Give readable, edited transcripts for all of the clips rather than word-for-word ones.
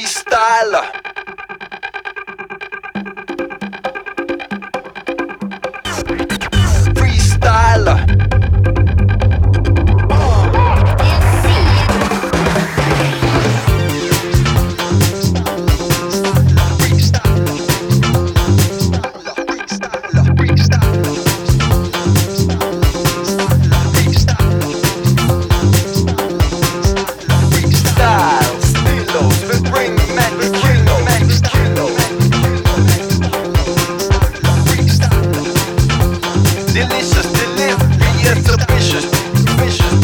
freestyler. Freestyler. Delicious, delirious, vicious, vicious.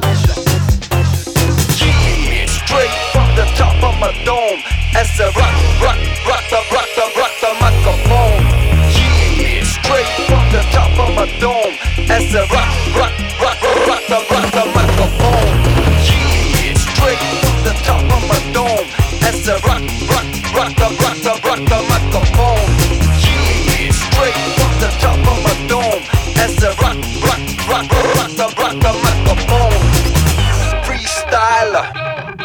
Yeah, straight from the top of my dome. As I rock the microphone. Yeah, straight from the top of my dome. As I rock the microphone. Yeah, straight from the top of my dome. As I rock the microphone. Yeah, straight from the top of my dome. As I rock the microphone. Freestyler.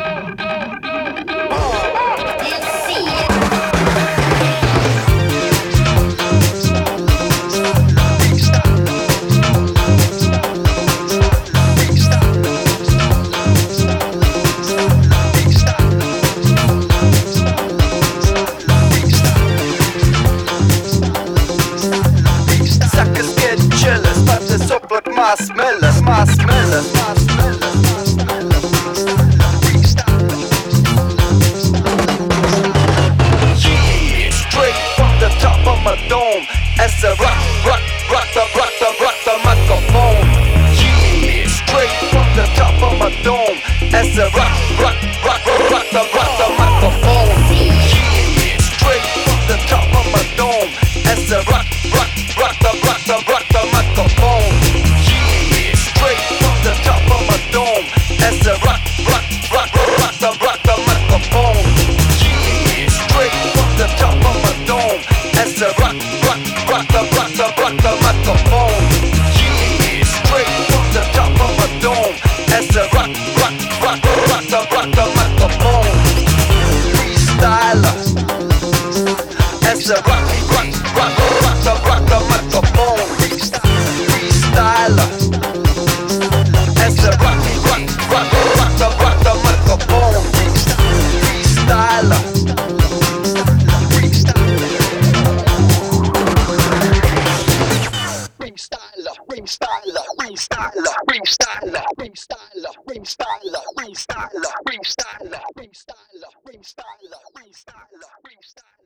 Suckers get jealous, but it's up with my smellers, my smellers, my smellers, my smellers. Yeah, straight from the top of my dome. As I rock the microphone. Yeah, straight from the top of my dome. As I rock the microphone. Yeah, straight from the top of my dome. As I rock the microphone. Yeah, straight from the top of my dome. As I rock the microphone. Yeah, straight from the top of my dome. As I rock the microphone. Yeah, straight from the top of my dome. As I rock the microphone. Freestyler. As I rock the microphone. Freestyler. As I rock the microphone. Freestyler. Freestyler, freestyler, freestyler, freestyler, freestyler, freestyler, freestyler, freestyler, freestyler, freestyler, freestyler, freestyler, freestyler.